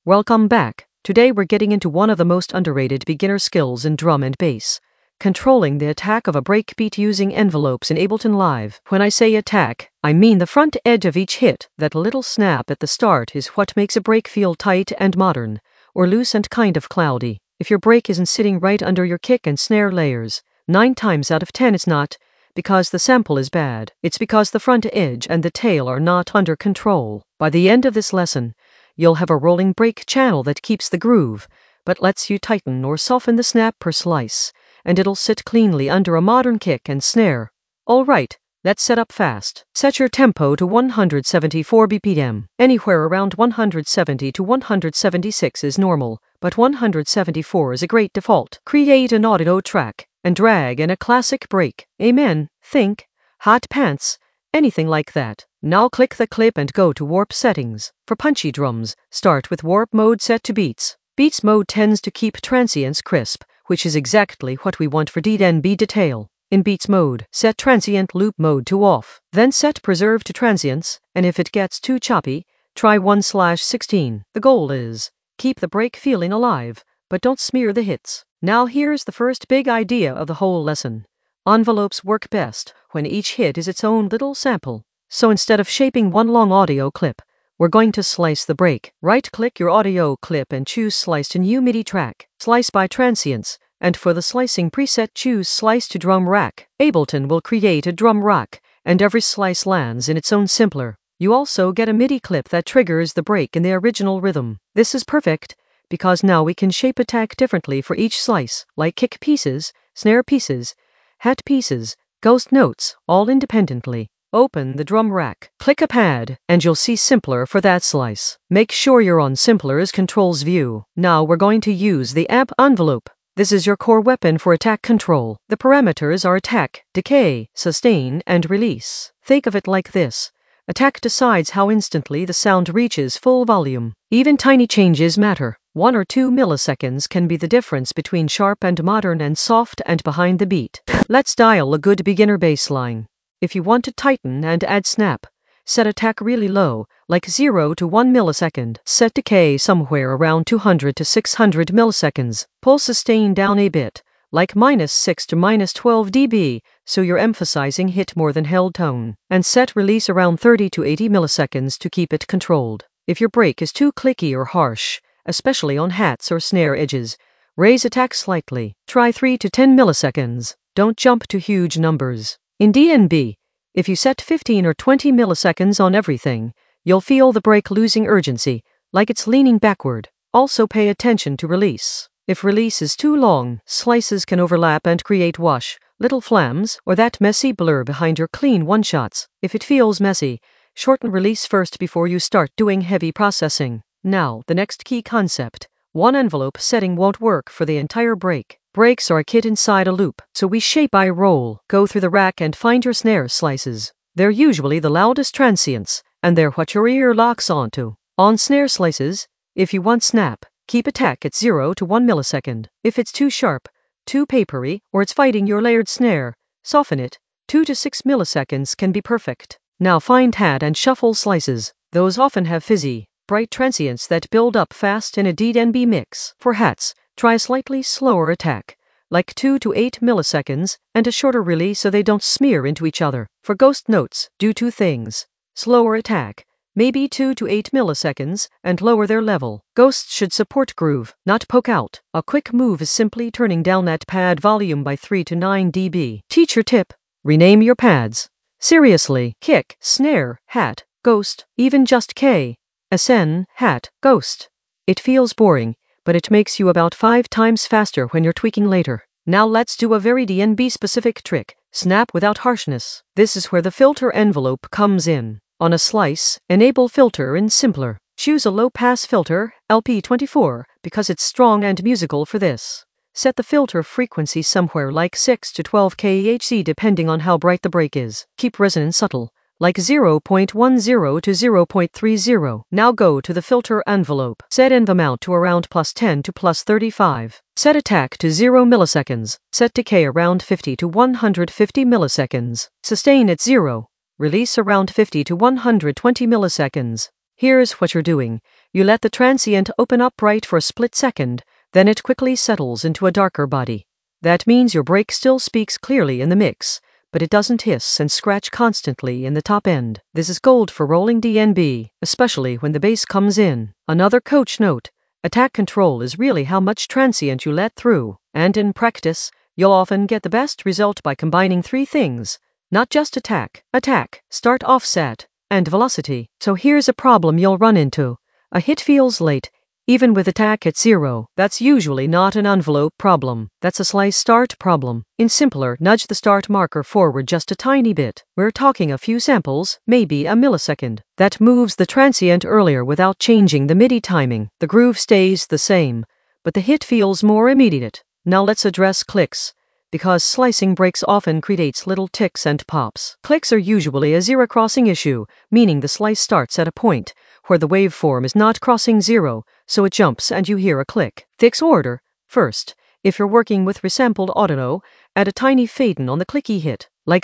Welcome back. Today we're getting into one of the most underrated beginner skills in drum and bass. Controlling the attack of a breakbeat using envelopes in Ableton Live. When I say attack, I mean the front edge of each hit. That little snap at the start is what makes a break feel tight and modern, or loose and kind of cloudy. If your break isn't sitting right under your kick and snare layers, 9 times out of 10 it's not because the sample is bad. It's because the front edge and the tail are not under control. By the end of this lesson, you'll have a rolling break channel that keeps the groove, but lets you tighten or soften the snap per slice, and it'll sit cleanly under a modern kick and snare. Alright, let's set up fast. Set your tempo to 174 BPM. Anywhere around 170 to 176 is normal, but 174 is a great default. Create an audio track, and drag in a classic break. Amen. Think, hot pants, anything like that. Now click the clip and go to warp settings. For punchy drums, start with warp mode set to beats. Beats mode tends to keep transients crisp, which is exactly what we want for DNB detail. In beats mode, set transient loop mode to off. Then set preserve to transients, and if it gets too choppy, try 1/16. The goal is, keep the break feeling alive, but don't smear the hits. Now here's the first big idea of the whole lesson. Envelopes work best when each hit is its own little sample. So instead of shaping one long audio clip, we're going to slice the break. Right-click your audio clip and choose Slice to New MIDI track. Slice by transients, and for the slicing preset choose Slice to Drum Rack. Ableton will create a drum rack, and every slice lands in its own sampler. You also get a MIDI clip that triggers the break in the original rhythm. This is perfect, because now we can shape attack differently for each slice, like kick pieces, snare pieces, hat pieces, ghost notes, all independently. Open the drum rack, click a pad, and you'll see Simpler for that slice. Make sure you're on Simpler's controls view. Now we're going to use the amp envelope. This is your core weapon for attack control. The parameters are attack, decay, sustain, and release. Think of it like this. Attack decides how instantly the sound reaches full volume. Even tiny changes matter. 1 or 2 milliseconds can be the difference between sharp and modern and soft and behind the beat. Let's dial a good beginner bass line. If you want to tighten and add snap, set attack really low, like 0 to 1 millisecond. Set decay somewhere around 200 to 600 milliseconds. Pull sustain down a bit, like -6 to -12 dB, so you're emphasizing hit more than held tone. And set release around 30 to 80 milliseconds to keep it controlled. If your break is too clicky or harsh, especially on hats or snare edges, raise attack slightly. Try 3 to 10 milliseconds. Don't jump to huge numbers. In DNB, if you set 15 or 20 milliseconds on everything, you'll feel the break losing urgency, like it's leaning backward. Also pay attention to release. If release is too long, slices can overlap and create wash, little flams, or that messy blur behind your clean one-shots. If it feels messy, shorten release first before you start doing heavy processing. Now, the next key concept. One envelope setting won't work for the entire break. Breaks are a kit inside a loop, so we shape by roll. Go through the rack and find your snare slices. They're usually the loudest transients, and they're what your ear locks onto. On snare slices, if you want snap, keep attack at 0 to 1 millisecond. If it's too sharp, too papery, or it's fighting your layered snare, soften it. 2 to 6 milliseconds can be perfect. Now find hat and shuffle slices. Those often have fizzy, bright transients that build up fast in a DNB mix. For hats, try a slightly slower attack, like 2 to 8 milliseconds, and a shorter release so they don't smear into each other. For ghost notes, do 2 things. Slower attack, maybe 2 to 8 milliseconds, and lower their level. Ghosts should support groove, not poke out. A quick move is simply turning down that pad volume by 3 to 9 dB. Teacher tip, rename your pads. Seriously, kick, snare, hat, ghost, even just K, SN, hat, ghost. It feels boring, but it makes you about 5 times faster when you're tweaking later. Now let's do a very DNB-specific trick, snap without harshness. This is where the filter envelope comes in. On a slice, enable filter in Simpler. Choose a low-pass filter, LP24, because it's strong and musical for this. Set the filter frequency somewhere like 6 to 12 kHz depending on how bright the break is. Keep resonance subtle, like 0.10 to 0.30. Now go to the filter envelope. Set env amount to around +10 to +35. Set attack to 0 milliseconds. Set decay around 50 to 150 milliseconds. Sustain at 0. Release around 50 to 120 milliseconds. Here's what you're doing. You let the transient open up right for a split second, then it quickly settles into a darker body. That means your brake still speaks clearly in the mix, but it doesn't hiss and scratch constantly in the top end. This is gold for rolling DNB, especially when the bass comes in. Another coach note: attack control is really how much transient you let through, and in practice, you'll often get the best result by combining three things. Not just attack, start offset, and velocity. So here's a problem you'll run into. A hit feels late, even with attack at 0. That's usually not an envelope problem. That's a slice start problem. In simpler, nudge the start marker forward just a tiny bit. We're talking a few samples, maybe a millisecond. That moves the transient earlier without changing the MIDI timing. The groove stays the same, but the hit feels more immediate. Now let's address clicks, because slicing breaks often creates little ticks and pops. Clicks are usually a zero crossing issue, meaning the slice starts at a point where the waveform is not crossing 0, so it jumps and you hear a click. Fix order. First, if you're working with resampled audio, add a tiny fade-in on the clicky hit, like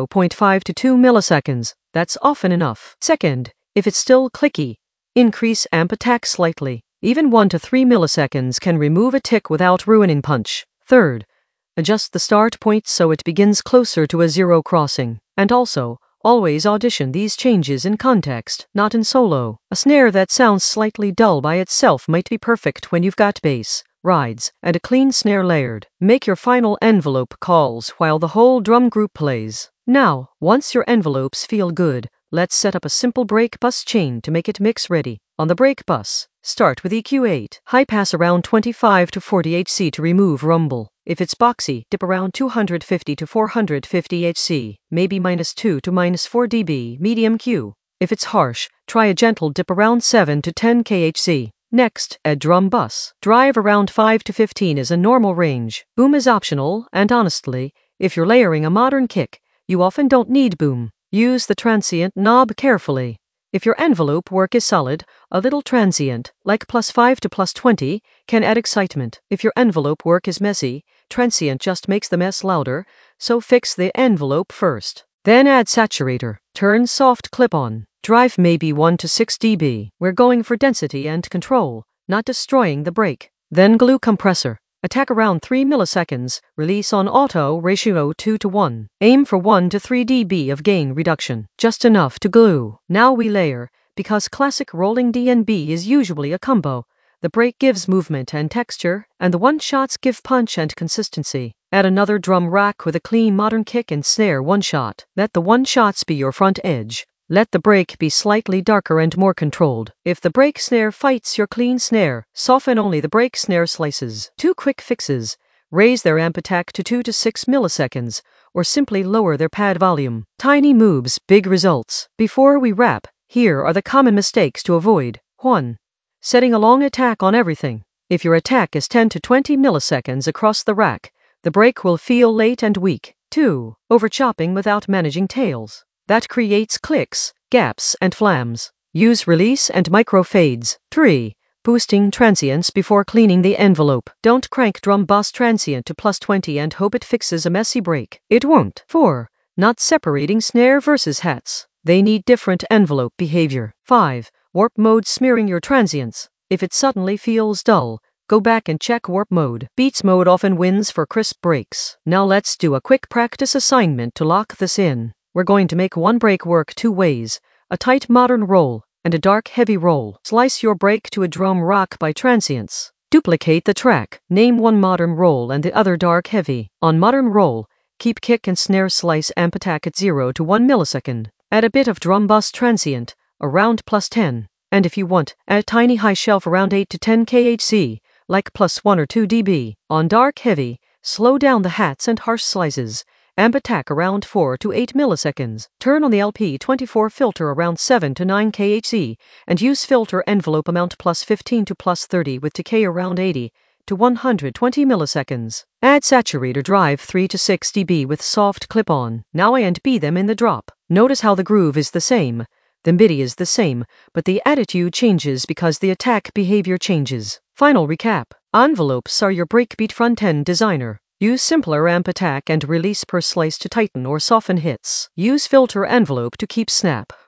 0.5 to 2 milliseconds. That's often enough. Second, if it's still clicky, increase amp attack slightly. Even 1 to 3 milliseconds can remove a tick without ruining punch. Third, adjust the start point so it begins closer to a 0 crossing. And also, always audition these changes in context, not in solo. A snare that sounds slightly dull by itself might be perfect when you've got bass, rides, and a clean snare layered. Make your final envelope calls while the whole drum group plays. Now, once your envelopes feel good, let's set up a simple break bus chain to make it mix ready. On the break bus, start with EQ8. High pass around 25 to 40 Hz to remove rumble. If it's boxy, dip around 250 to 450 Hz, maybe -2 to -4 dB, medium Q. If it's harsh, try a gentle dip around 7 to 10 kHz. Next, add drum bus. Drive around 5 to 15 is a normal range. Boom is optional, and honestly, if you're layering a modern kick, you often don't need boom. Use the transient knob carefully. If your envelope work is solid, a little transient, like +5 to +20, can add excitement. If your envelope work is messy, transient just makes the mess louder, so fix the envelope first. Then add saturator. Turn soft clip on. Drive maybe 1 to 6 dB. We're going for density and control, not destroying the break. Then glue compressor. Attack around 3 milliseconds, release on auto ratio 2 to 1. Aim for 1 to 3 dB of gain reduction, just enough to glue. Now we layer, because classic rolling DNB is usually a combo. The break gives movement and texture, and the one-shots give punch and consistency. Add another drum rack with a clean modern kick and snare one-shot. Let the one-shots be your front edge. Let the break be slightly darker and more controlled. If the break snare fights your clean snare, soften only the break snare slices. 2 quick fixes: raise their amp attack to 2 to 6 milliseconds, or simply lower their pad volume. Tiny moves, big results. Before we wrap, here are the common mistakes to avoid. 1. Setting a long attack on everything. If your attack is 10 to 20 milliseconds across the rack, the break will feel late and weak. 2. Overchopping without managing tails. That creates clicks, gaps, and flams. Use release and micro fades. 3. Boosting transients before cleaning the envelope. Don't crank drum bus transient to +20 and hope it fixes a messy break. It won't. 4. Not separating snare versus hats. They need different envelope behavior. 5. Warp mode smearing your transients. If it suddenly feels dull, go back and check warp mode. Beats mode often wins for crisp breaks. Now let's do a quick practice assignment to lock this in. We're going to make one break work 2 ways, a tight modern roll and a dark heavy roll. Slice your break to a drum rock by transients. Duplicate the track. Name one modern roll and the other dark heavy. On modern roll, keep kick and snare slice amp attack at 0 to 1 millisecond. Add a bit of drum bus transient, around +10. And if you want, add a tiny high shelf around 8 to 10 kHz, like +1 or 2 dB. On dark heavy, slow down the hats and harsh slices. Amp attack around 4 to 8 milliseconds. Turn on the LP24 filter around 7 to 9 kHz, and use filter envelope amount +15 to +30 with decay around 80 to 120 milliseconds. Add saturator drive 3 to 6 dB with soft clip-on. Now A and B them in the drop. Notice how the groove is the same. The MIDI is the same, but the attitude changes because the attack behavior changes. Final recap. Envelopes are your breakbeat front-end designer. Use simpler amp attack and release per slice to tighten or soften hits. Use filter envelope to keep snap,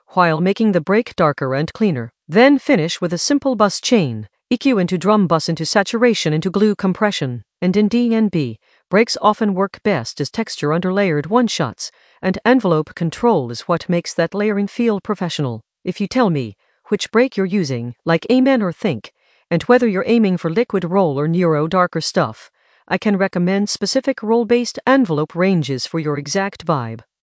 while making the break darker and cleaner. Then finish with a simple bus chain, EQ into drum bus into saturation into glue compression. And in DNB, breaks often work best as texture under layered one-shots, and envelope control is what makes that layering feel professional. If you tell me which break you're using, like Amen or Think, and whether you're aiming for liquid roll or Neuro darker stuff, I can recommend specific roll-based envelope ranges for your exact vibe.